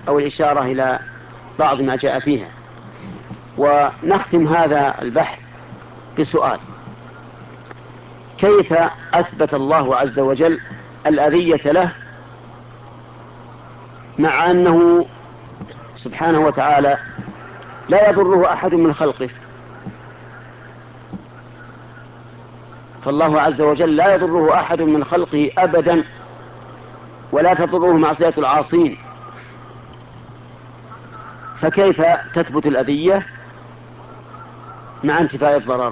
أو الإشارة إلى بعض ما جاء فيها. ونختم هذا البحث بسؤال: كيف أثبت الله عز وجل الأذية له مع أنه سبحانه وتعالى لا يضره أحد من خلقه؟ فالله عز وجل لا يضره أحد من خلقه أبدا، ولا تضره معصية العاصين، فكيف تثبت الأذية مع انتفاء الضرر؟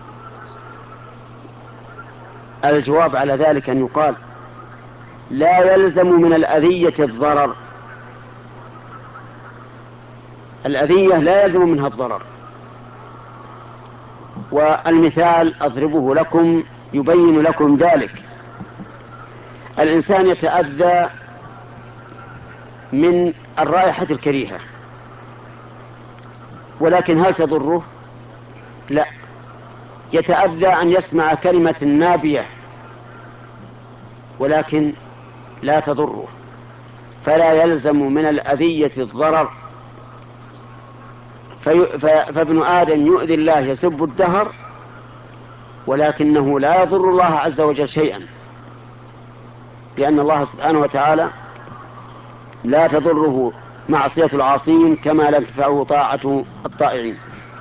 الجواب على ذلك أن يقال: لا يلزم من الأذية الضرر. الأذية لا يلزم منها الضرر. والمثال أضربه لكم يبين لكم ذلك: الإنسان يتأذى من الرائحة الكريهة، ولكن هل تضره؟ لا. يتأذى أن يسمع كلمة نابية، ولكن لا تضره، فلا يلزم من الأذية الضرر. فابن آدم يؤذي الله يسب الدهر، ولكنه لا يضر الله عز وجل شيئا، لأن الله سبحانه وتعالى لا تضره معصية العاصين كما لا تنفعه طاعة الطائعين.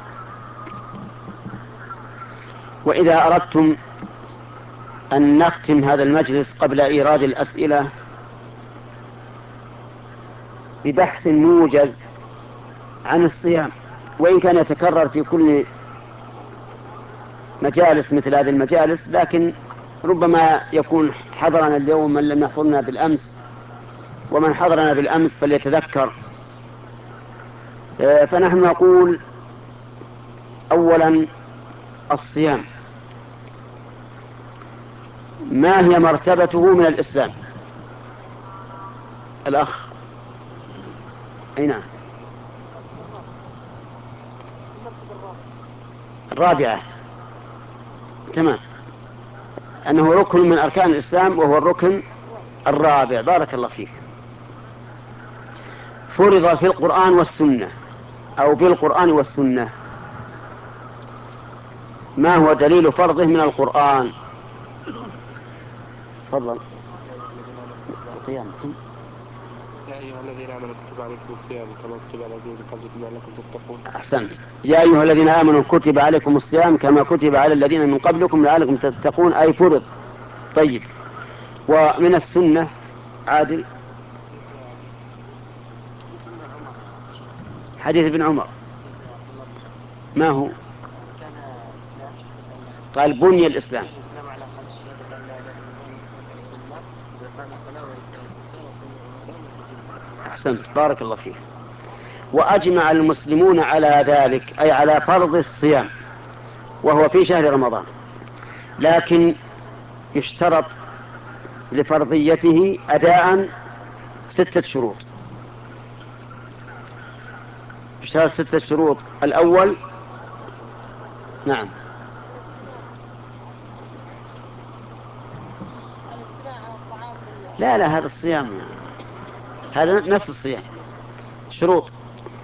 وإذا أردتم أن نختم هذا المجلس قبل إيراد الأسئلة ببحث موجز عن الصيام، وإن كان يتكرر في كل مجالس مثل هذه المجالس، لكن ربما يكون حضرنا اليوم من لم يحضرنا بالأمس، ومن حضرنا بالأمس فليتذكر. فنحن نقول: أولا، الصيام ما هي مرتبته من الإسلام؟ الأخ أي نعم، الرابعة، تمام، أنه ركن من أركان الإسلام، وهو الركن الرابع. بارك الله فيك. فرض في القرآن والسنة أو بالقرآن والسنة. ما هو دليل فرضه من القرآن؟ تفضل. قيامكم يا أيها الذين آمنوا كتب عليكم الصيام كما كتب على الذين من قبلكم لعلكم تتقون. أحسنت. يا أيها الذين آمنوا كتب عليكم الصيام كما كتب على الذين من قبلكم لعلكم تتقون، أي فرض. طيب، ومن السنة عادل حديث ابن عمر، ما هو؟ قال: بني الإسلام. أحسنت، بارك الله فيك. وأجمع المسلمون على ذلك، أي على فرض الصيام، وهو في شهر رمضان، لكن يشترط لفرضيته أداء 6 شروط. يشترط 6 شروط. الأول، نعم، لا هذا الصيام، هذا نفس الصيام، شروط.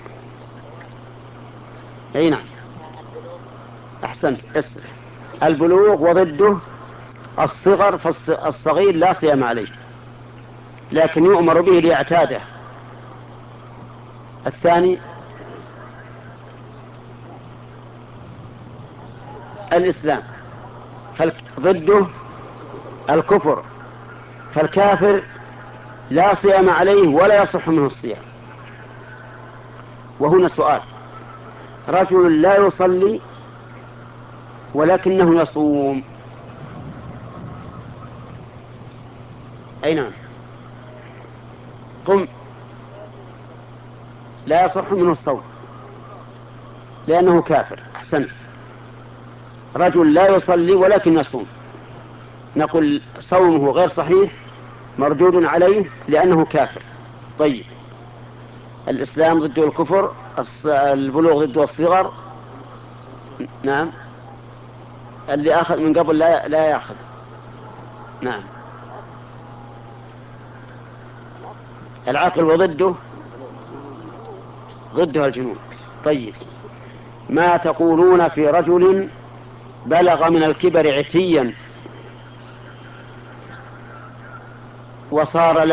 أي نعم، أحسنت. البلوغ، وضده الصغر، فالصغير لا صيام عليه، لكن يؤمر به ليعتاده. الثاني، الإسلام، ضده الكفر، فالكافر لا صيام عليه ولا يصح منه الصيام. وهنا سؤال: رجل لا يصلي ولكنه يصوم، أي نعم، قم، لا يصح منه الصوم لأنه كافر. أحسنت. رجل لا يصلي ولكن يصوم، نقول صومه غير صحيح، مردود عليه لأنه كافر. طيب، الإسلام ضد الكفر، البلوغ ضد الصغر، نعم، اللي أخذ من قبل لا يأخذ، نعم، العقل وضده ضدها الجنون. طيب، ما تقولون في رجل بلغ من الكبر عتيا وصار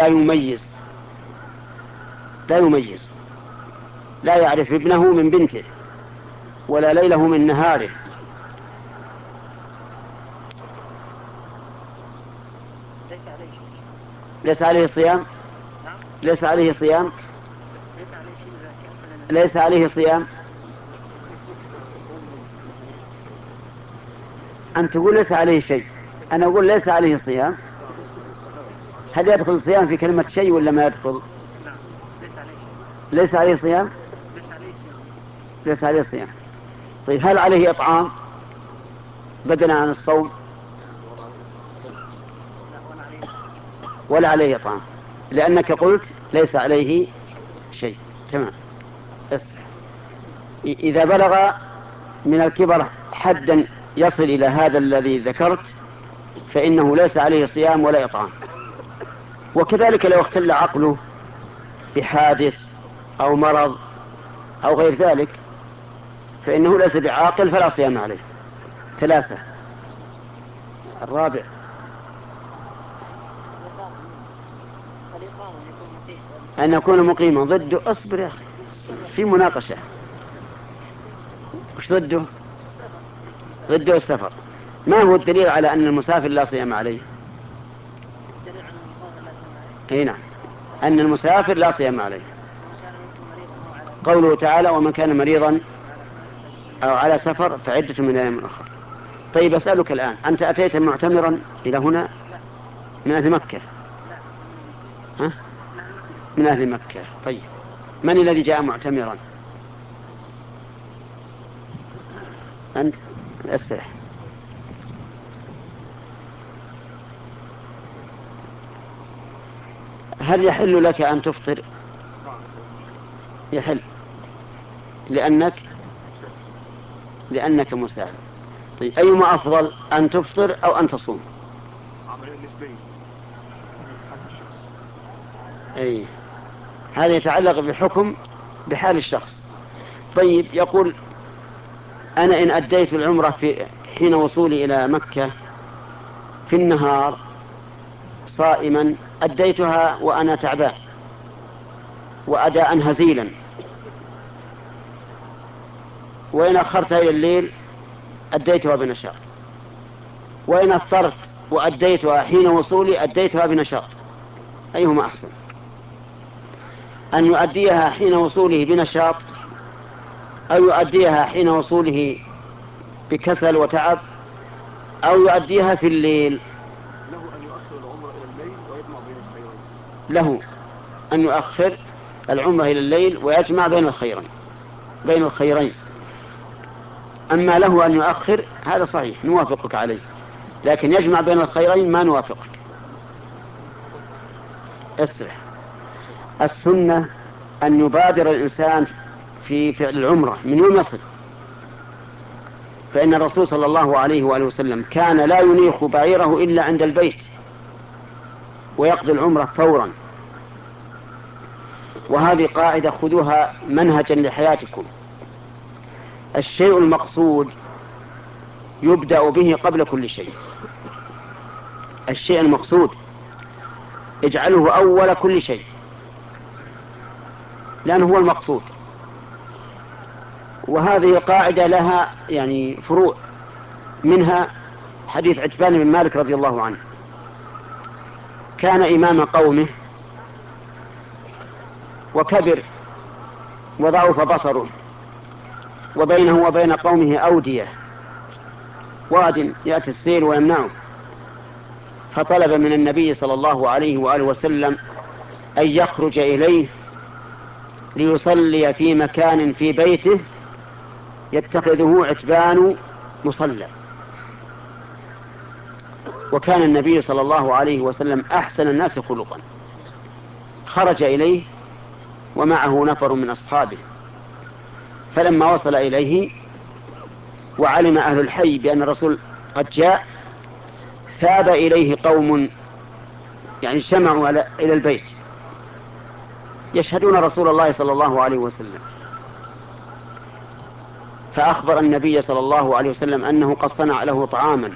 لا يميز، لا يعرف ابنه من بنته ولا ليله من نهاره؟ ليس عليه صيام؟ ليس عليه صيام؟ ليس عليه صيام؟ أنت تقول ليس عليه شيء، أنا أقول ليس عليه صيام. هل يدخل الصيام في كلمة شيء ولا ما يدخل؟ ليس عليه صيام. ليس عليه صيام. طيب، هل عليه إطعام بدلا عن الصوم؟ ولا عليه إطعام، لأنك قلت ليس عليه شيء. تمام. إذا بلغ من الكبر حدا يصل إلى هذا الذي ذكرت فإنه ليس عليه صيام ولا إطعام. وكذلك لو اختل عقله بحادث أو مرض أو غير ذلك فإنه ليس بعاقل فلا صيام عليه. 3. الرابع أن يكون مقيما. ضده أصبر يا أخي، في مناقشة. وش ضده؟ ضده السفر. ما هو الدليل على أن المسافر لا صيام عليه؟ نعم، أن المسافر لا صيام عليه. قوله تعالى: ومن كان مريضا أو على سفر فعدة من أيام أخرى. طيب، أسألك الآن، أنت أتيت معتمرا إلى هنا من أهل مكة؟ ها؟ من أهل مكة. طيب، من الذي جاء معتمرا؟ أنت. أسرح. هل يحل لك أن تفطر؟ يحل، لأنك مسافر. طيب، أيما أفضل، أن تفطر أو أن تصوم؟ أي، هذا يتعلق بحكم بحال الشخص. طيب، يقول: أنا إن أديت العمرة في حين وصولي إلى مكة في النهار صائما أديتها وأنا تعبان وأداء هزيلا، وإن أخرتها إلى الليل أديتها بنشاط، وإن أفطرت وأديتها حين وصولي أديتها بنشاط، أيهما أحسن؟ أن يؤديها حين وصوله بنشاط أو يؤديها حين وصوله بكسل وتعب أو يؤديها في الليل؟ له أن يؤخر العمرة إلى الليل ويجمع بين الخيرين. أما له أن يؤخر هذا صحيح نوافقك عليه، لكن يجمع بين الخيرين ما نوافقك. اسرح. السنة أن يبادر الإنسان في فعل العمرة من يوم يصل، فإن الرسول صلى الله عليه وآله وسلم كان لا ينيخ بعيره إلا عند البيت ويقضي العمرة فورا. وهذه قاعدة خذوها منهجا لحياتكم: الشيء المقصود يبدأ به قبل كل شيء. الشيء المقصود اجعله أول كل شيء، لأنه هو المقصود. وهذه قاعدة لها يعني فروع، منها حديث عتبان بن مالك رضي الله عنه. كان إمام قومه وكبر وضعف بصره، وبينه وبين قومه أودية، واد يأتي السيل ويمنعه، فطلب من النبي صلى الله عليه وآله وسلم أن يخرج إليه ليصلي في مكان في بيته يتخذه عتبان مصلى. وكان النبي صلى الله عليه وسلم أحسن الناس خلقا. خرج إليه ومعه نفر من أصحابه، فلما وصل إليه وعلم أهل الحي بأن الرسول قد جاء ثاب إليه قوم يعني اجتمعوا إلى البيت يشهدون رسول الله صلى الله عليه وسلم، فأخبر النبي صلى الله عليه وسلم أنه قد صنع له طعاما،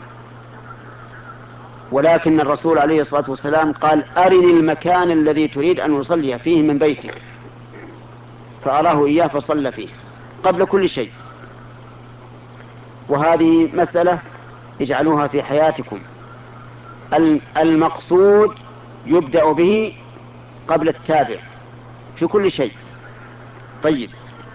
ولكن الرسول عليه الصلاة والسلام قال: أرني المكان الذي تريد أن نصلي فيه من بيتك، فأراه إياه فصلى فيه قبل كل شيء. وهذه مسألة اجعلوها في حياتكم، المقصود يبدأ به قبل التابع في كل شيء. طيب،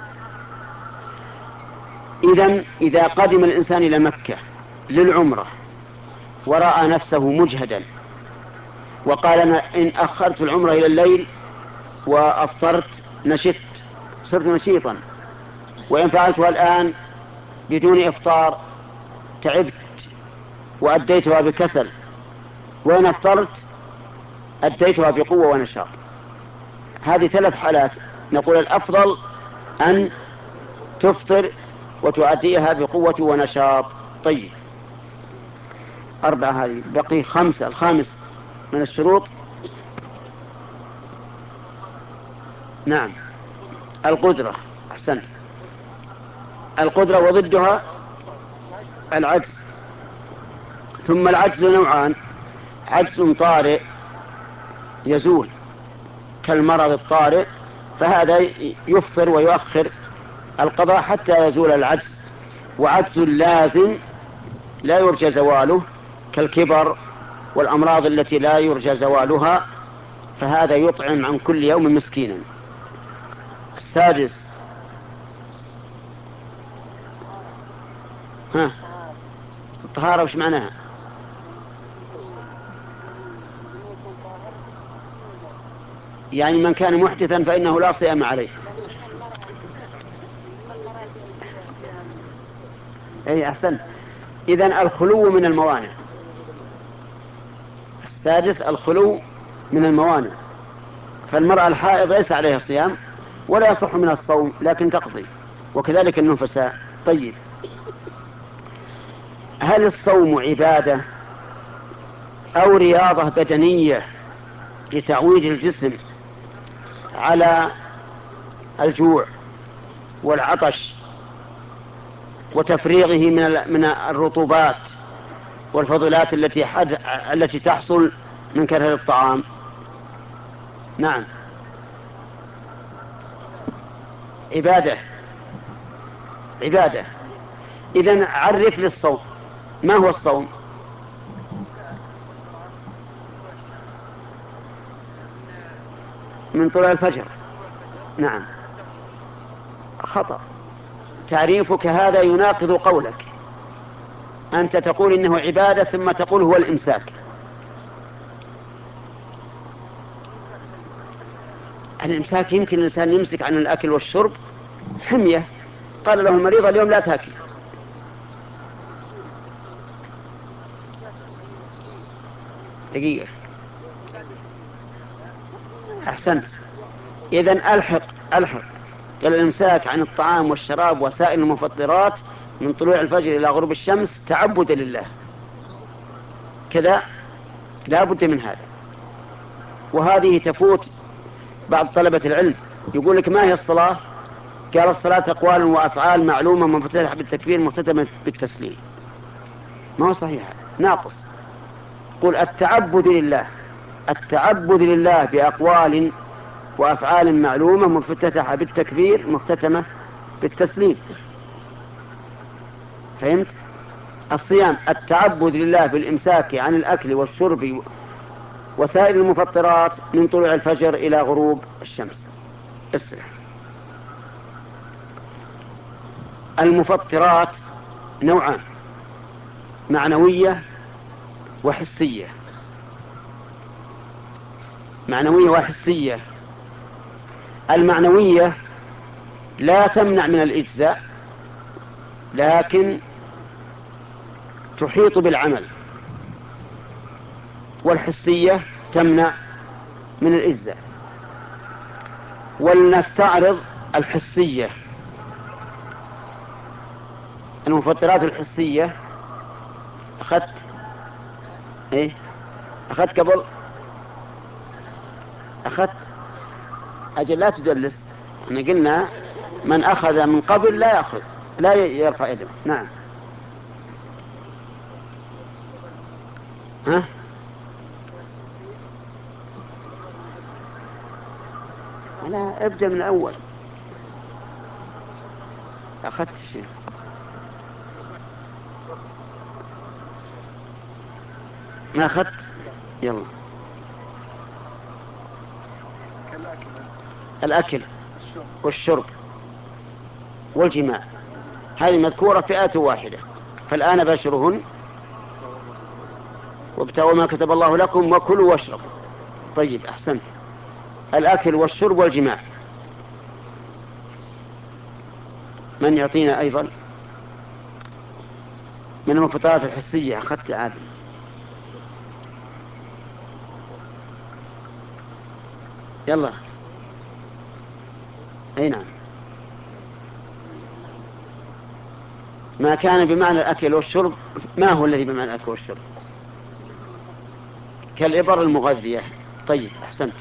إذا قدم الإنسان إلى مكة للعمرة ورأى نفسه مجهدا وقال: أنا إن أخرت العمرة إلى الليل وأفطرت صرت نشيطا، وإن فعلتها الآن بدون إفطار تعبت وأديتها بكسل، وإن أفطرت أديتها بقوة ونشاط. هذه 3 حالات. نقول الأفضل أن تفطر وتؤديها بقوة ونشاط. طيب، 4 هذه، بقي 5. الخامس من الشروط، نعم، القدرة. أحسنت، القدرة وضدها العجز. ثم العجز نوعان: عجز طارئ يزول كالمرض الطارئ، فهذا يفطر ويؤخر القضاء حتى يزول العجز. وعجز لازم لا يرجى زواله كالكبر والأمراض التي لا يرجى زوالها، فهذا يطعم عن كل يوم مسكينا. السادس، الطهارة وش معناها؟ يعني من كان محدثا فإنه لا صيام عليه. أي أحسن. إذن الخلو من الموانع. السادس الخلو من الموانع، فالمرأة الحائض ليس عليها صيام ولا يصح من الصوم، لكن تقضي، وكذلك النفساء. طيب، هل الصوم عبادة أو رياضة بدنية لتعويد الجسم على الجوع والعطش وتفريغه من الرطوبات والفضلات التي تحصل من كثرة الطعام؟ نعم، عبادة. إذن عرف للصوم. ما هو الصوم؟ من طلوع الفجر. نعم، خطأ. تعريفك هذا يناقض قولك. أنت تقول إنه عبادة ثم تقول هو الإمساك. الإمساك يمكن الإنسان يمسك عن الأكل والشرب حمية، قال له المريض اليوم لا تأكل. دقيقة، أحسنت. إذن ألحق الإمساك عن الطعام والشراب وسائر المفطرات من طلوع الفجر إلى غروب الشمس تعبدا لله، كذا لا بد من هذا. وهذه تفوت بعض طلبة العلم، يقول لك: ما هي الصلاة؟ قال: الصلاة أقوال وأفعال معلومة مفتتحة بالتكبير مختتمة بالتسليم. ما هو صحيح، ناقص. قل التعبد لله بأقوال وأفعال معلومة مفتتحة بالتكبير مختتمة بالتسليم. فهمت؟ الصيام التعبد لله بالإمساك عن الأكل والشرب وسائر المفطرات من طلوع الفجر إلى غروب الشمس. اسرع. المفطرات نوعان: معنوية وحسية. المعنوية لا تمنع من الإجزاء لكن تحيط بالعمل، والحسية تمنع من الإجزاء. ولنستعرض الحسية. المفطرات الحسية أخذت قبل أجل لا تدلس. احنا قلنا من أخذ من قبل لا يأخذ. لا يرفع يده. نعم. ها؟ أنا ابدأ من الأول. أخذت شيء. ما أخذت. يلا. الأكل والشرب والجماع هذه مذكورة فئات واحدة، فالآن باشرهن وابتغوا ما كتب الله لكم وكلوا واشربوا. طيب أحسنت. الأكل والشرب والجماع، من يعطينا أيضا من المفطرات الحسية؟ أخذت عادل. يلا. أي نعم. ما كان بمعنى الأكل والشرب. ما هو الذي بمعنى الأكل والشرب؟ كالإبر المغذية. طيب أحسنت.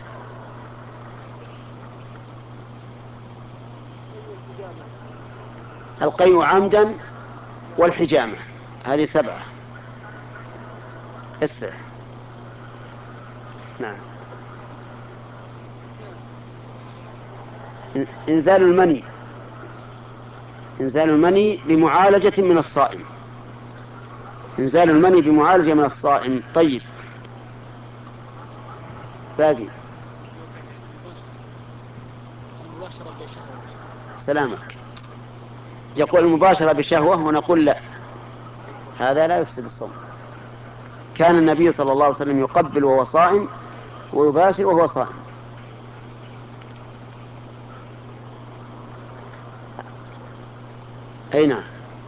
القيء عمدا والحجامة، هذه 7. اسرع. نعم. إنزال المني. إنزال المني بمعالجة من الصائم. إنزال المني بمعالجة من الصائم. طيب باقي. سلامك. يقول المباشرة بشهوة ونقول لا، هذا لا يفسد الصوم. كان النبي صلى الله عليه وسلم يقبل وهو صائم ويباشر وهو صائم. أي نعم.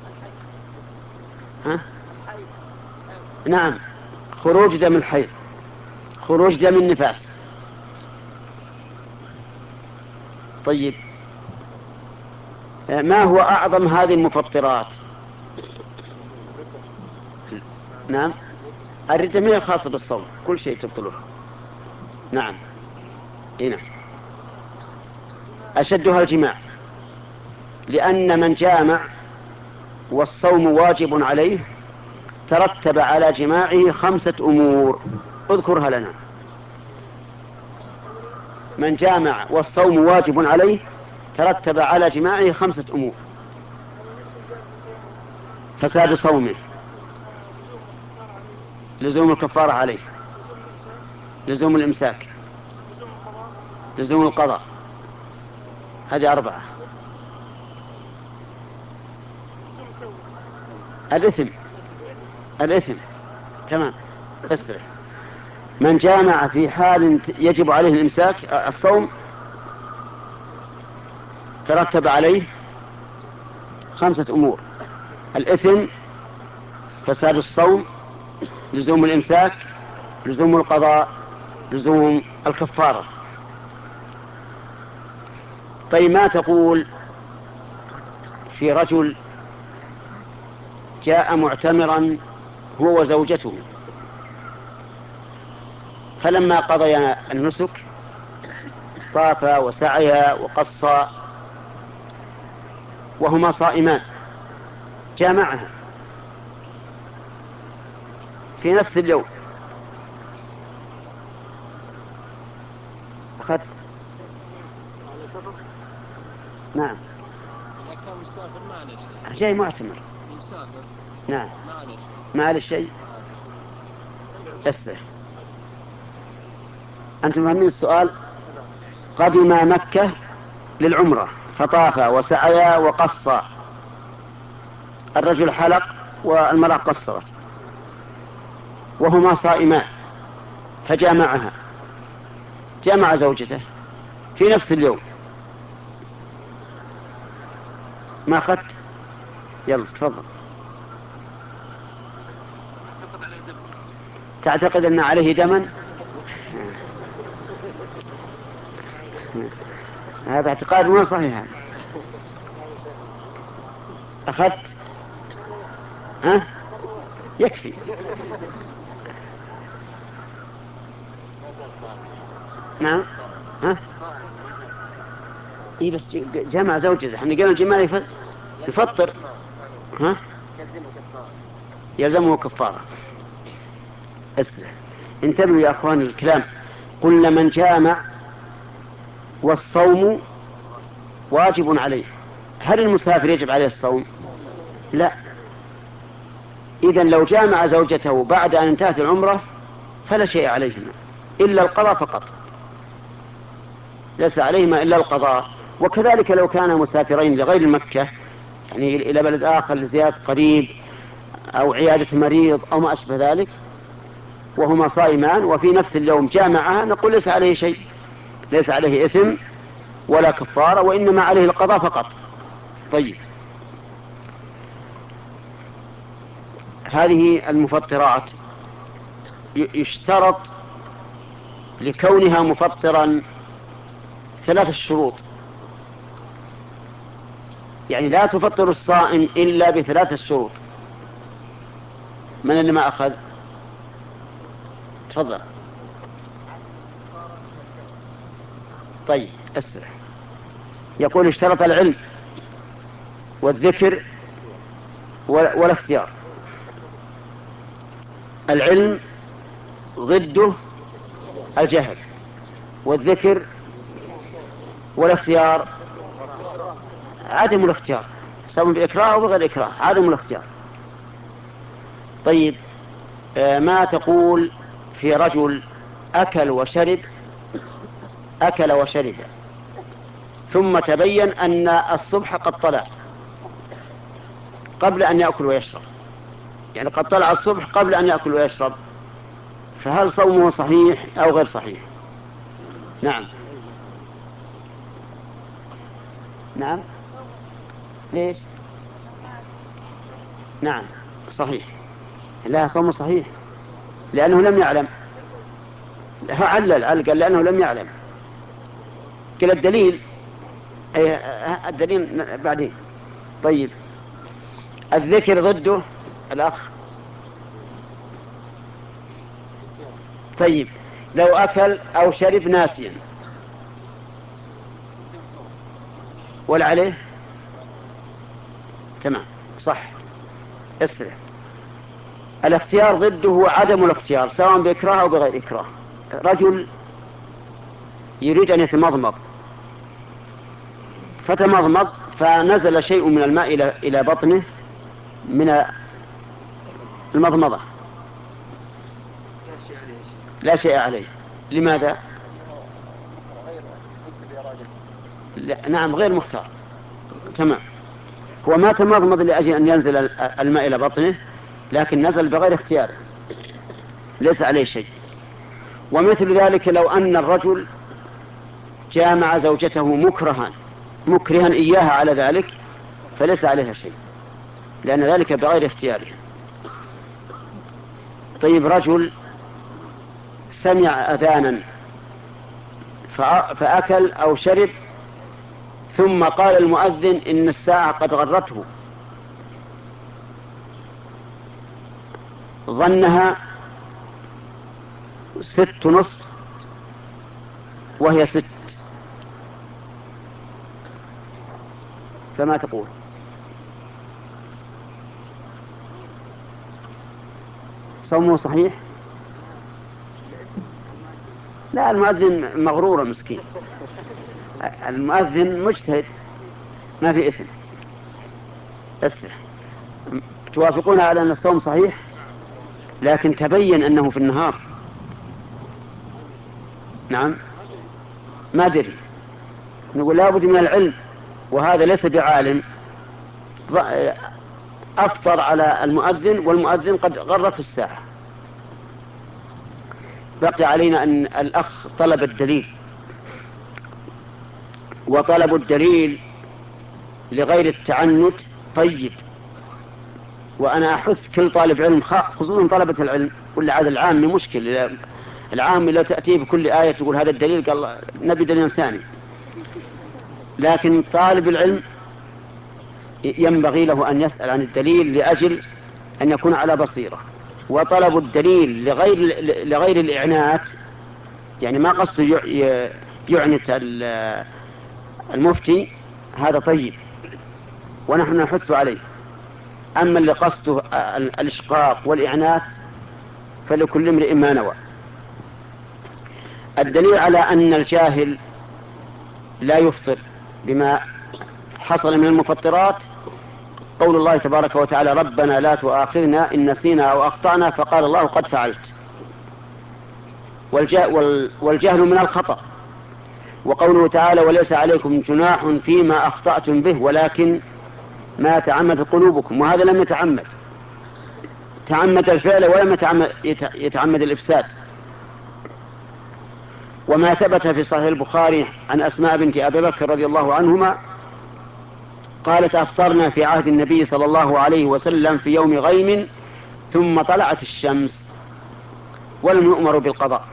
ها؟ نعم. خروج دم الحيض، خروج دم النفاس. طيب ما هو أعظم هذه المفطرات؟ نعم. الردة ما هي خاصة بالصوم، كل شيء تبطله. نعم. إيه نعم. أشدها الجماع، لأن من جامع والصوم واجب عليه ترتب على جماعه 5 أمور، اذكرها لنا. من جامع والصوم واجب عليه ترتب على جماعه 5 أمور: فساد صومه، لزوم الكفارة عليه، لزوم الإمساك، لزوم القضاء. هذه 4. الإثم. الإثم. تمام. استرح. من جامع في حال يجب عليه الإمساك الصوم ترتب عليه 5 أمور: الإثم، فساد الصوم، لزوم الإمساك، لزوم القضاء، لزوم الكفارة. طيب ما تقول في رجل جاء معتمرا هو وزوجته، فلما قضيا النسك طافا وسعيا وقصا وهما صائمان، جامعها في نفس اليوم. أخذت. نعم. إذا كان مسافر ما عليه شيء. جاي معتمر. مسافر. نعم. ما عليه شيء. ما عليه شيء. استرح. أنتم فاهمين السؤال؟ قدم مكة للعمرة فطاف وسعيا وقصا، الرجل حلق والمرأة قصرت، وهما صائمان، فجامعها، جامع زوجته في نفس اليوم. ما أخذت. يلا تفضل. تعتقد أن عليه دما؟ هذا اعتقاد ما صحيح. أخذت. ها؟ يكفي. نعم. ها؟ إيه بس جمع زوجته، احنا قلنا الجماع يفطر. ها؟ يلزمه كفارة. اسمع، انتبهوا يا أخوان الكلام. قلنا من جامع والصوم واجب عليه. هل المسافر يجب عليه الصوم؟ لا. إذن لو جامع زوجته بعد أن انتهت العمرة فلا شيء عليهما إلا القضاء فقط، ليس عليهما إلا القضاء. وكذلك لو كانا مسافرين لغير مكة، يعني إلى بلد آخر لزيارة قريب أو عيادة مريض أو ما أشبه ذلك، وهما صائمان وفي نفس اليوم جامعها، نقول ليس عليه شيء، ليس عليه إثم ولا كفارة، وإنما عليه القضاء فقط. طيب، هذه المفطرات يشترط لكونها مفطرا 3 شروط، يعني لا تفطر الصائم إلا ب3 شروط. من اللي ما أخذ؟ تفضل. طيب أسرع. يقول اشترط العلم والذكر والاختيار. العلم ضده الجهل، والذكر والاختيار عدم الاختيار، سواء بإكراه أو بغير إكراه، عدم الاختيار. طيب، ما تقول في رجل أكل وشرب ثم تبين أن الصبح قد طلع قبل أن يأكل ويشرب، يعني قد طلع الصبح قبل أن يأكل ويشرب، فهل صومه صحيح أو غير صحيح؟ نعم. نعم. ليش؟ نعم صحيح. لا، صومه صحيح لأنه لم يعلم. علل قال لأنه لم يعلم. كلا الدليل، أي الدليل بعدين. طيب، الذكر ضده الأخ. طيب، لو أكل أو شرب ناسيا ولا عليه؟ تمام صح. اسرع. الاختيار ضده هو عدم الاختيار، سواء بإكراه أو بغير إكراه. رجل يريد أن يتمضمض فتمضمض فنزل شيء من الماء إلى بطنه من المضمضة، لا شيء عليه. لماذا؟ لا. نعم غير مختار. تمام. هو ما تمضمض لأجل أن ينزل الماء إلى بطنه، لكن نزل بغير اختيار، ليس عليه شيء. ومثل ذلك لو أن الرجل جامع زوجته مكرها إياها على ذلك، فليس عليها شيء، لأن ذلك بغير اختياره. طيب، رجل سمع أذانا فأكل أو شرب ثم قال المؤذن إن الساعة قد غرته، ظنها 6:30 وهي 6، فما تقول؟ صومه صحيح؟ لا، المؤذن مغرور مسكين، المؤذن مجتهد ما في إثم. اسرع. توافقون على أن الصوم صحيح، لكن تبين أنه في النهار. نعم ما دري. نقول لابد من العلم، وهذا ليس بعالم، أفطر على المؤذن والمؤذن قد غرته الساعة. بقي علينا أن الأخ طلب الدليل، وطلب الدليل لغير التعنت طيب. وأنا أحث كل طالب علم، خصوصا طلبة العلم، ولا عاد العام مشكل. العام لا تأتي بكل آية تقول هذا الدليل، قال نبي دليل ثاني. لكن طالب العلم ينبغي له أن يسأل عن الدليل لأجل أن يكون على بصيرة. وطلب الدليل لغير الإعنات، يعني ما قصده يعنت المفتي، هذا طيب. ونحن نحث عليه. أما اللي قصده الإشقاق والإعنات فلكل امرئ ما نوى. الدليل على أن الجاهل لا يفطر بما حصل من المفطرات قول الله تبارك وتعالى: ربنا لا تؤاخذنا إن نسينا أو أخطأنا، فقال الله: قد فعلت. والجهل من الخطأ. وقوله تعالى: وليس عليكم جناح فيما أخطأتم به ولكن ما تعمدت قلوبكم. وهذا لم يتعمد، تعمد الفعل ولم يتعمد الإفساد. وما ثبت في صحيح البخاري عن أسماء بنت أبي بكر رضي الله عنهما قالت: أفطرنا في عهد النبي صلى الله عليه وسلم في يوم غيم ثم طلعت الشمس ولم يؤمر بالقضاء.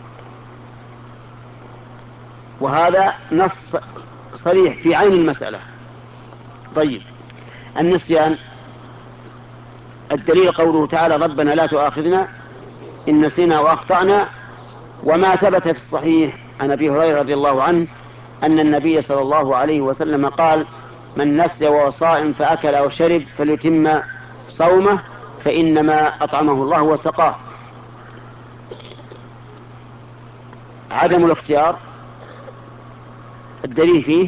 وهذا نص صريح في عين المسألة. طيب، النسيان الدليل قوله تعالى: ربنا لا تؤاخذنا إن نسينا وأخطأنا. وما ثبت في الصحيح عن أبي هريرة رضي الله عنه أن النبي صلى الله عليه وسلم قال: من نسي وهو صائم فأكل أو شرب فليتم صومه فإنما أطعمه الله وسقاه. عدم الاختيار الدليل فيه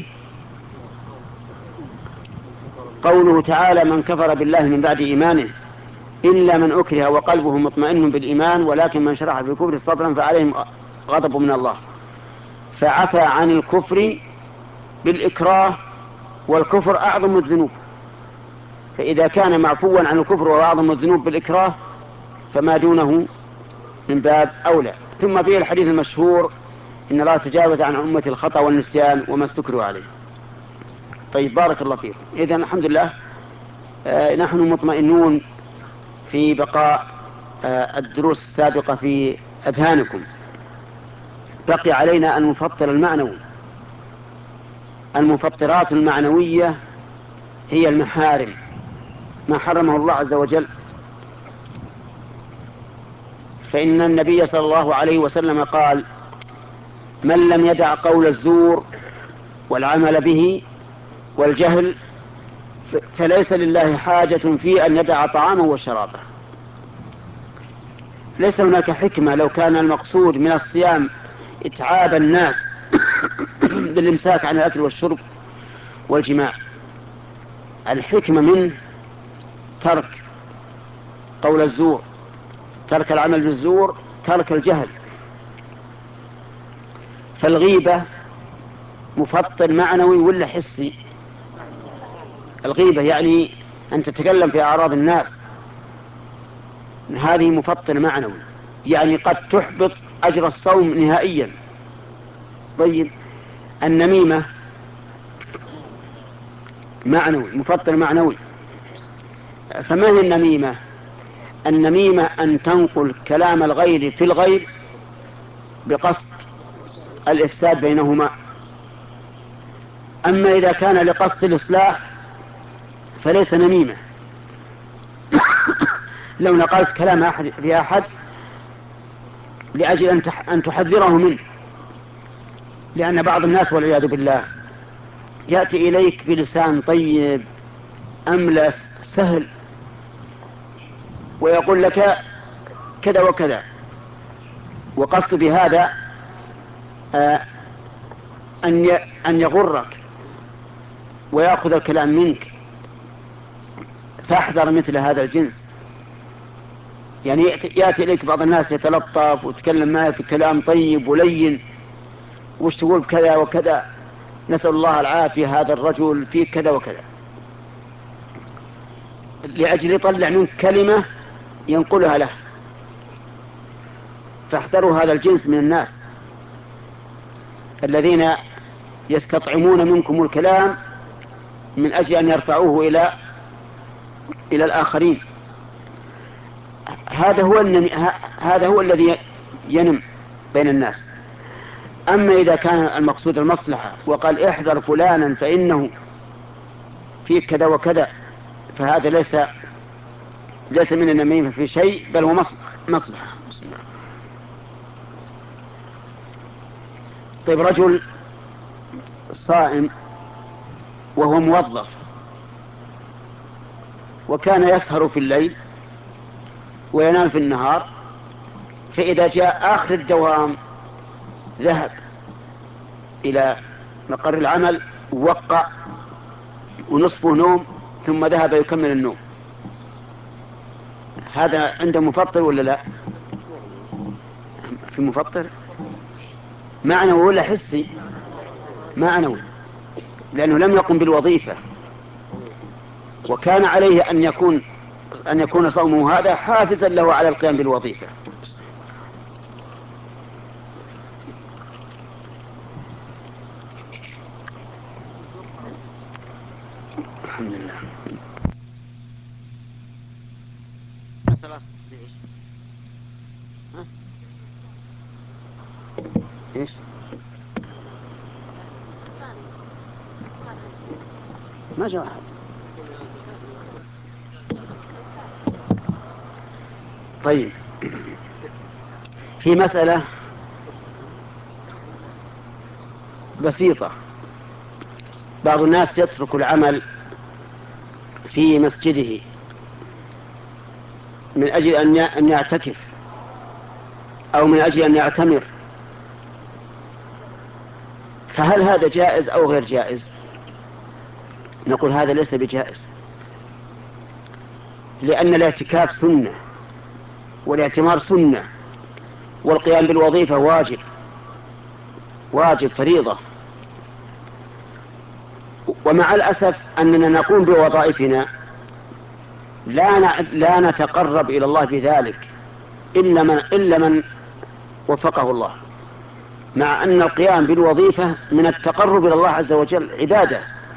قوله تعالى: من كفر بالله من بعد إيمانه إلا من أكره وقلبه مطمئن بالإيمان ولكن من شرح بالكفر صدرا فعليهم غضب من الله. فعفى عن الكفر بالإكراه، والكفر أعظم الذنوب. فإذا كان معفوا عن الكفر وأعظم الذنوب بالإكراه فما دونه من باب أولى. ثم فيه الحديث المشهور: إن الله تجاوز عن أمة الخطأ والنسيان وما استكروا عليه. طيب، بارك الله فيكم. إذن الحمد لله نحن مطمئنون في بقاء الدروس السابقة في أذهانكم. بقي علينا أن نفطر المعنوي. المفطرات المعنوية هي المحارم، ما حرمه الله عز وجل. فإن النبي صلى الله عليه وسلم قال: من لم يدع قول الزور والعمل به والجهل فليس لله حاجة في أن يدع طعامه وشرابه. ليس هناك حكمة لو كان المقصود من الصيام إتعاب الناس بالإمساك عن الأكل والشرب والجماع. الحكمة منه ترك قول الزور، ترك العمل بالزور، ترك الجهل. فالغيبة مفطر معنوي ولا حسي؟ الغيبة يعني أن تتكلم في أعراض الناس، هذه مفطر معنوي، يعني قد تحبط أجر الصوم نهائيا. طيب، النميمة معنوي، مفطر معنوي. فما هي النميمة؟ النميمة أن تنقل كلام الغير في الغير بقصد الإفساد بينهما. أما إذا كان لقصد الإصلاح فليس نميمة. لو نقلت كلام أحد في أحد لأجل أن تحذره منه، لأن بعض الناس والعياذ بالله يأتي إليك بلسان طيب أملس سهل ويقول لك كذا وكذا، وقصد بهذا أن يغرك ويأخذ الكلام منك. فاحذر مثل هذا الجنس. يعني يأتي إليك بعض الناس يتلطف ويتكلم معك بكلام طيب ولين، وش تقول بكذا وكذا، نسأل الله العافية، هذا الرجل فيه كذا وكذا، لأجل يطلع منك كلمة ينقلها له. فاحذروا هذا الجنس من الناس الذين يستطعمون منكم الكلام من أجل أن يرفعوه إلى الآخرين. هذا هو الذي ينم بين الناس. أما إذا كان المقصود المصلحة وقال احذر فلانا فإنه فيه كذا وكذا، فهذا ليس من النميمة في شيء، بل هو مصلحة. طيب، رجل صائم وهو موظف وكان يسهر في الليل وينام في النهار، فإذا جاء آخر الدوام ذهب إلى مقر العمل ووقع ونصفه نوم ثم ذهب يكمل النوم، هذا عنده مفطر ولا لا؟ في مفطر معنوي ولا حسي؟ معنوي، لأنه لم يقم بالوظيفة، وكان عليه أن يكون صومه هذا حافزا له على القيام بالوظيفة. الحمد لله. ايش؟ ما جاء أحد. طيب، في مسألة بسيطة، بعض الناس يترك العمل في مسجده من أجل أن يعتكف أو من أجل أن يعتمر، فهل هذا جائز أو غير جائز؟ نقول هذا ليس بجائز، لأن الاعتكاف سنة والاعتمار سنة والقيام بالوظيفة واجب فريضة. ومع الأسف أننا نقوم بوظائفنا لا نتقرب إلى الله بذلك إلا من وفقه الله، مع أن القيام بالوظيفة من التقرب إلى الله عز وجل عبادة.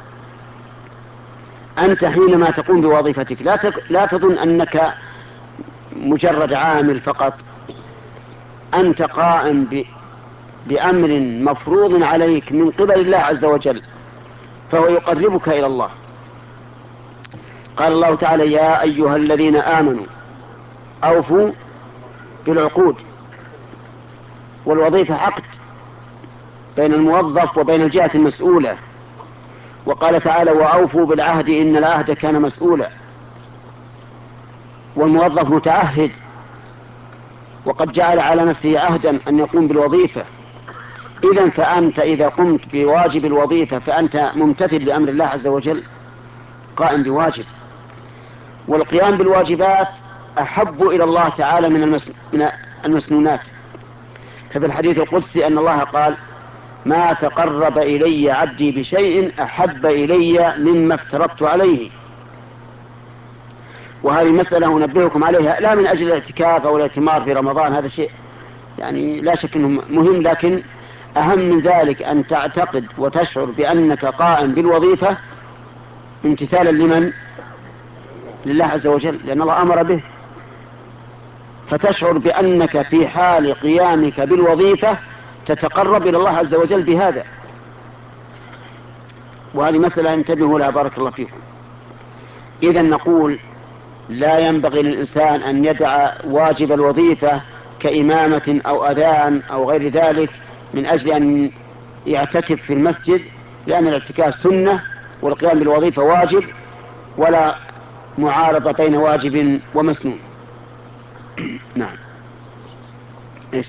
أنت حينما تقوم بوظيفتك لا تظن أنك مجرد عامل فقط، أنت قائم بأمر مفروض عليك من قبل الله عز وجل، فهو يقربك إلى الله. قال الله تعالى: يا أيها الذين آمنوا أوفوا بالعقود. والوظيفة عقد بين الموظف وبين الجهة المسؤولة، وقال تعالى: وأوفوا بالعهد إن العهد كان مسؤولا. والموظف متعهد وقد جعل على نفسه عهدا أن يقوم بالوظيفة. إذن فأنت إذا قمت بواجب الوظيفة فأنت ممتثل لأمر الله عز وجل، قائم بواجب. والقيام بالواجبات أحب إلى الله تعالى من المسنونات. ففي الحديث القدسي أن الله قال: ما تقرب إلي عبدي بشيء أحب إلي مما افترضت عليه. وهذه مسألة أنبهكم عليها، لا من أجل الاعتكاف أو الاعتمار في رمضان، هذا شيء يعني لا شك أنه مهم، لكن أهم من ذلك أن تعتقد وتشعر بأنك قائم بالوظيفة امتثالا لمن؟ لله عز وجل، لأن الله أمر به، فتشعر بأنك في حال قيامك بالوظيفة تتقرب إلى الله عز وجل بهذا. وهذه مسألة انتبهوا لها بارك الله فيكم. إذن نقول لا ينبغي للإنسان أن يدع واجب الوظيفة كإمامة أو أذان أو غير ذلك من أجل أن يعتكف في المسجد، لأن الاعتكاف سنة والقيام بالوظيفة واجب، ولا معارضة بين واجب ومسنون. نعم. إيش؟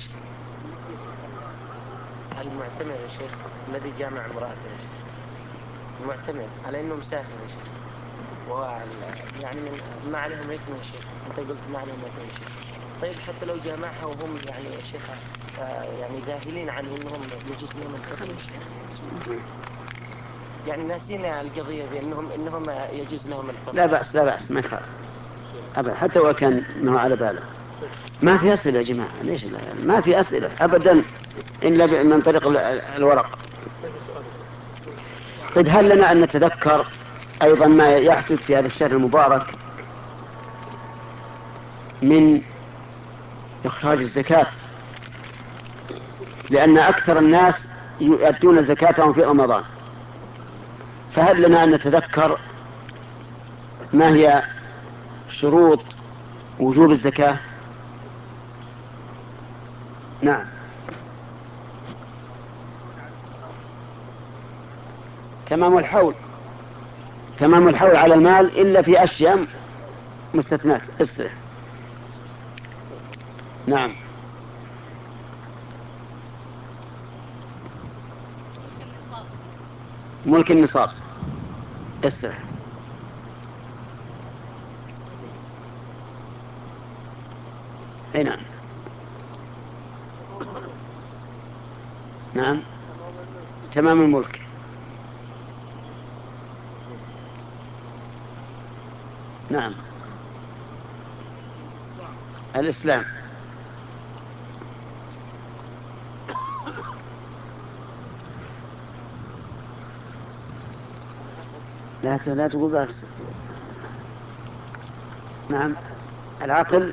المعتمر يا شيخ الذي جامع امرأته يا شيخ، المعتمر على أنه مسافر يا شيخ، يعني ما عليهم إثم يا شيخ، أنت قلت ما عليهم إثم يا شيخ. طيب حتى لو جامعها وهم يعني يا شيخ يعني ذاهلين عنه أنهم يجوز لهم الفطر يا شيخ، يعني ناسين القضية بأنهم يجوز لهم الفطر. لا بأس ما يخالف أبدا، حتى وكان كان ما على باله. ما في أسئلة يا جماعة، ليش ما في أسئلة أبدا إلا من طريق الورق. طيب، هل لنا أن نتذكر أيضا ما يحدث في هذا الشهر المبارك من إخراج الزكاة؟ لأن أكثر الناس يؤدون زكاتهم في رمضان، فهل لنا أن نتذكر ما هي شروط وجوب الزكاة؟ نعم. تمام الحول على المال إلا في أشياء مستثنات استرح. نعم. ملك النصاب استرح. اي نعم. نعم تمام الملك. نعم الإسلام. لا تقول بس. نعم العقل.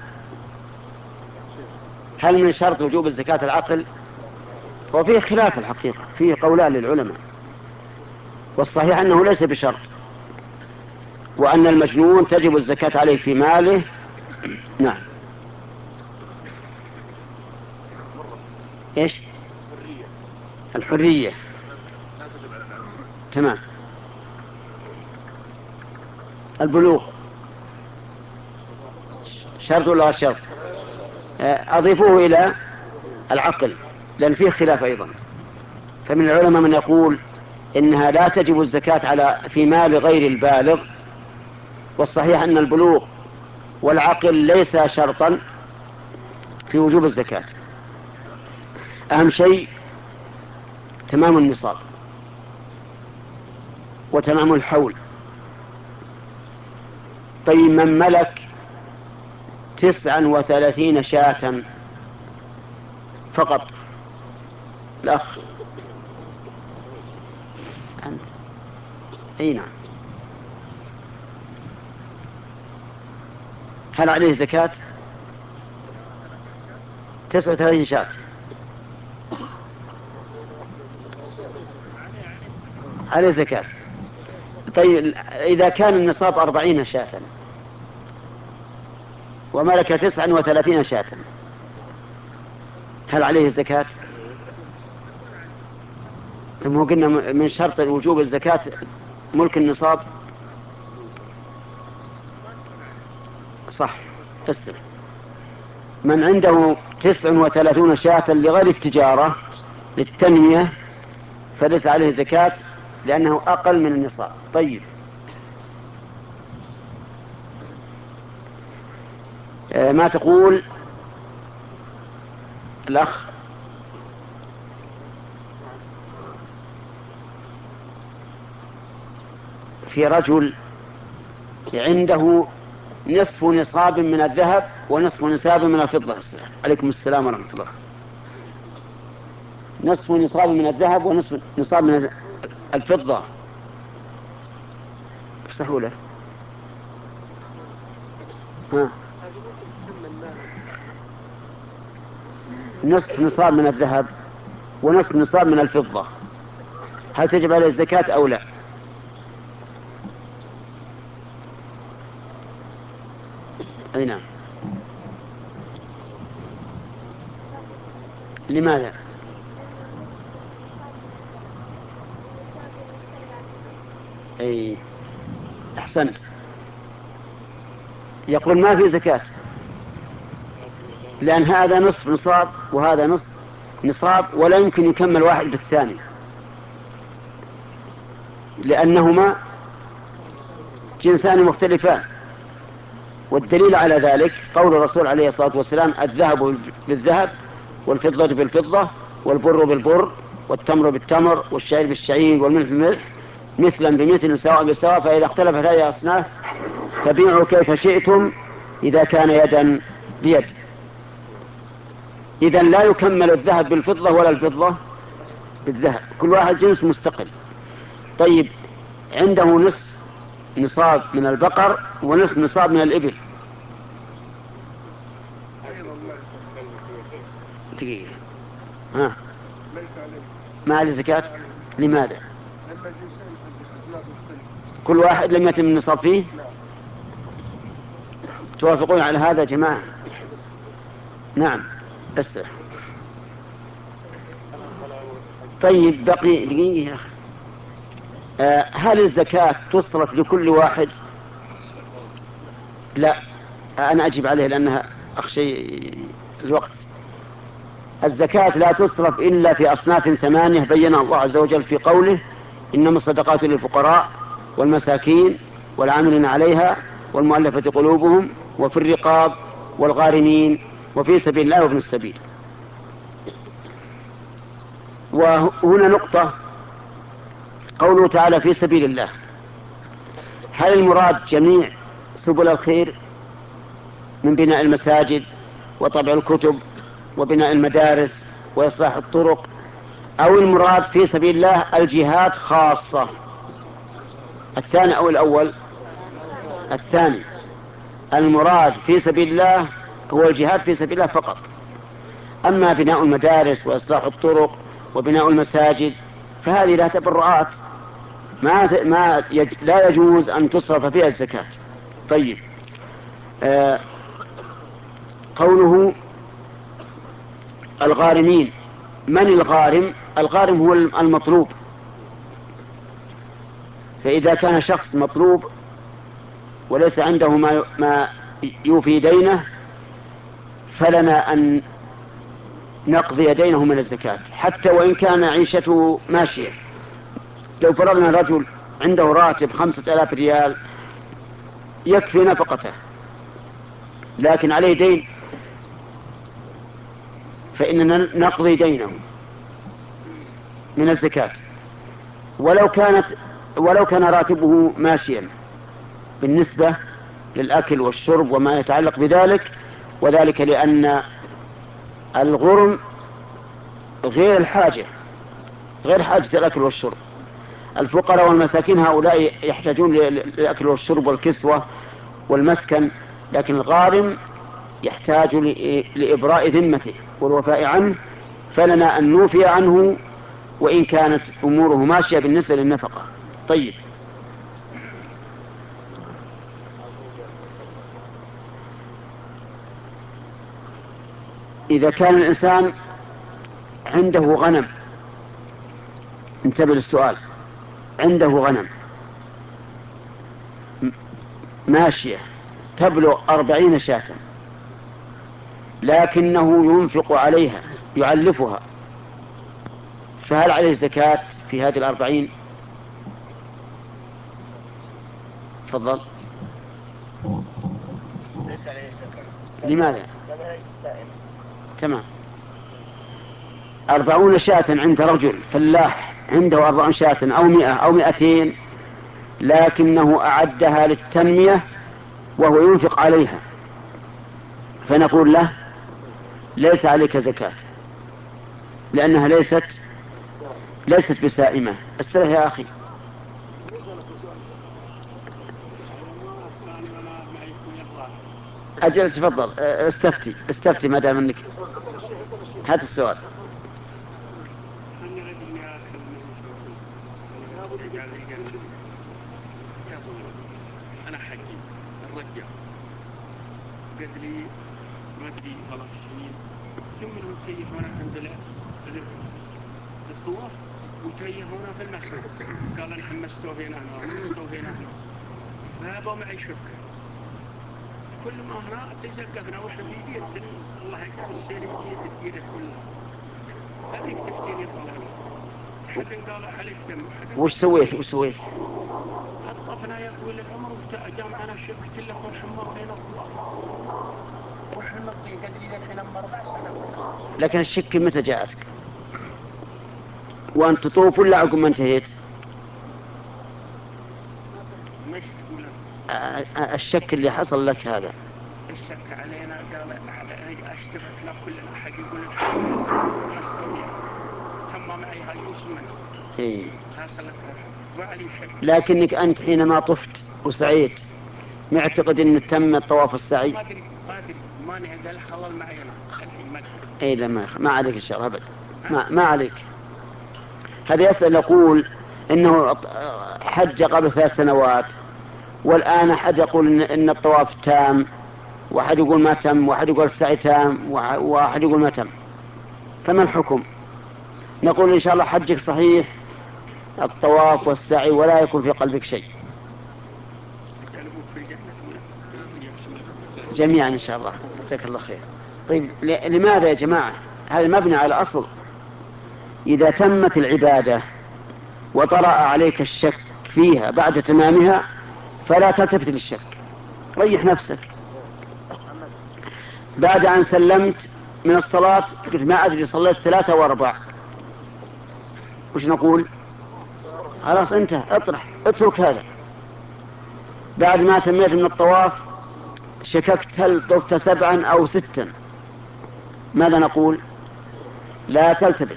هل من شرط وجوب الزكاة العقل؟ وفيه خلاف الحقيقة، فيه قولان للعلماء، والصحيح أنه ليس بشرط، وأن المجنون تجب الزكاة عليه في ماله. نعم. إيش؟ الحرية. تمام. البلوغ شرط ولا شرط؟ أضيفوه إلى العقل لأن فيه خلاف أيضا. فمن العلماء من يقول إنها لا تجب الزكاة في مال غير البالغ، والصحيح أن البلوغ والعقل ليس شرطا في وجوب الزكاة. أهم شيء تمام النصاب وتمام الحول. طيب من ملك 39 شاة فقط؟ الأخ أنت. أي نعم. هل عليه زكاة 39 شاة؟ عليه زكاة. طيب إذا كان النصاب 40 شاة وملك 39 شاة هل عليه زكاة؟ ثم قلنا من شرط وجوب الزكاة ملك النصاب. صح استر. من عنده 39 شاة لغير التجارة للتنمية فليس عليه زكاة لأنه أقل من النصاب. طيب ما تقول الأخ؟ في رجل عنده نصف نصاب من الذهب ونصف نصاب من الفضة. عليكم السلام ورحمة الله. نصف نصاب من الذهب ونصف نصاب من الفضة بسهولة. ها. نصف نصاب من الذهب ونصف نصاب من الفضة هل تجب عليه الزكاة أو لا؟ أي نعم. لماذا؟ أي أحسنت. يقول ما في زكاة لأن هذا نصف نصاب وهذا نصف نصاب ولا يمكن يكمل واحد بالثاني لأنهما جنسان مختلفان. والدليل على ذلك قول الرسول عليه الصلاة والسلام الذهب بالذهب والفضة بالفضة والبر بالبر والتمر بالتمر والشعير بالشعير والملح بالملح مثلا بمثل سواء بسواء فإذا اختلفت هذه الأصناف فبيعوا كيف شئتم إذا كان يدا بيد. إذن لا يكمل الذهب بالفضة ولا الفضة بالذهب، كل واحد جنس مستقل. طيب عنده نصف نصاب من البقر ونصف نصاب من الإبل. دقيقة. ها. ما عليه زكاة. لماذا؟ كل واحد لم يتم النصاب فيه. توافقون على هذا يا جماعة؟ نعم استرح. طيب بقي دقيقة يا أخي. هل الزكاة تصرف لكل واحد لا، أنا أجيب عليه لأنها أخشى الوقت. الزكاة لا تصرف إلا في أصناف 8 بينها الله عز وجل في قوله: إنما الصدقات للفقراء والمساكين والعاملين عليها والمؤلفة قلوبهم وفي الرقاب والغارمين وفي سبيل الله وابن السبيل. وهنا نقطة، قوله تعالى في سبيل الله، هل المراد جميع سبل الخير من بناء المساجد وطبع الكتب وبناء المدارس وإصلاح الطرق، أو المراد في سبيل الله الجهاد خاصة؟ الثاني أو الأول؟ الثاني. المراد في سبيل الله هو الجهاد في سبيل الله فقط. أما بناء المدارس وإصلاح الطرق وبناء المساجد فهذه لها تبرعات لا يجوز أن تصرف فيها الزكاة. طيب، قوله الغارمين، من الغارم؟ الغارم هو المطلوب. فإذا كان شخص مطلوب وليس عنده ما يوفي دينه فلنا أن نقضي دينه من الزكاة حتى وإن كان عيشته ماشية. لو فرضنا رجل عنده راتب 5000 ريال يكفي نفقته لكن عليه دين، فإننا نقضي دينه من الزكاة ولو كان راتبه ماشيا بالنسبة للأكل والشرب وما يتعلق بذلك، وذلك لأن الغرم غير حاجة الأكل والشرب. الفقراء والمساكين هؤلاء يحتاجون للأكل والشرب والكسوة والمسكن، لكن الغارم يحتاج لإبراء ذمته والوفاء عنه، فلنا أن نوفي عنه وإن كانت أموره ماشية بالنسبة للنفقة. طيب، إذا كان الإنسان عنده غنم، انتبه للسؤال، عنده غنم ماشية تبلغ 40 شاة لكنه ينفق عليها يعلفها، فهل عليه زكاة في هذه 40؟ تفضل. ليس عليه زكاة. لماذا؟ لأنها ليست سائمة. تمام. 40 شاة عند رجل فلاح عنده 40 شاة أو 100 أو 200 لكنه أعدها للتنمية وهو ينفق عليها، فنقول له ليس عليك زكاة لأنها ليست بسائمة. استرح يا أخي. أجل تفضل، استفتي ما دام أنك هذا السؤال. أنا حكي الرجال قد لي ردي 3 سنين ثم المتيه هنا عند الطواف وتيه هنا في المسجد قال أنا حمسته هنا فهبوا معي شركة كل ما هنا تزقفنا وإحنا في بيت الله يكتب السير بيت كلها هذيك تفتيني طلعنا حد قال عليك دم. وش سويت؟ طفنا يا طويل العمر وجمعنا الشركة كلها والحمار بين الله وإحنا نطين قدري للحين 4 سنة. لكن الشك متى جاءتك؟ وأن تطوف ولا عقب ما انتهيت؟ مش تقول الشك اللي حصل لك هذا الشك علينا قال اشتبكنا كلنا حق يقول مستوية تم معي هاي اسمنا إيه. حصلت وعلي شك. لكنك أنت حينما طفت وسعيت معتقد أن تم الطواف السعي؟ ما أدري ما نهدل حلال معي أنا الحين ما أدري. إيه لا ما عليك إن شاء الله أبدا ما عليك. هذا يسأل يقول إنه حج قبل 3 سنوات والآن أحد يقول إن الطواف تام واحد يقول ما تم واحد يقول السعي تام واحد يقول ما تم، فما الحكم؟ نقول إن شاء الله حجك صحيح الطواف والسعي ولا يكون في قلبك شيء. جميعا إن شاء الله. جزاك الله خير. طيب لماذا يا جماعة هذا مبني على أصل؟ إذا تمت العبادة وطرأ عليك الشك فيها بعد تمامها فلا تلتفت للشك، ريح نفسك. بعد أن سلمت من الصلاة قلت ما أدري صليت 3 أو 4، وش نقول؟ خلاص انتهى، اطرح، اترك هذا. بعد ما تميت من الطواف شككت هل طفت 7 أو 6، ماذا نقول؟ لا تلتفت.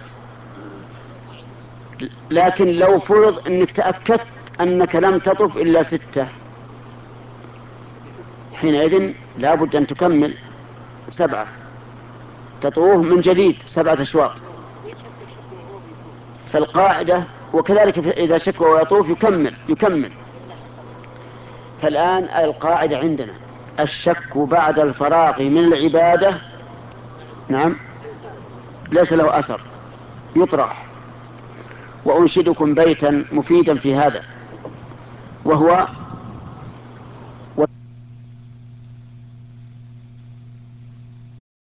لكن لو فرض أنك تأكدت أنك لم تطف إلا 6، حينئذ لا بد أن تكمل 7، تطوف من جديد 7 أشواط. فالقاعدة وكذلك إذا شك ويطوف يكمل. فالآن القاعدة عندنا الشك بعد الفراغ من العبادة نعم ليس له أثر، يطرح. وأنشدكم بيتا مفيدا في هذا، وهو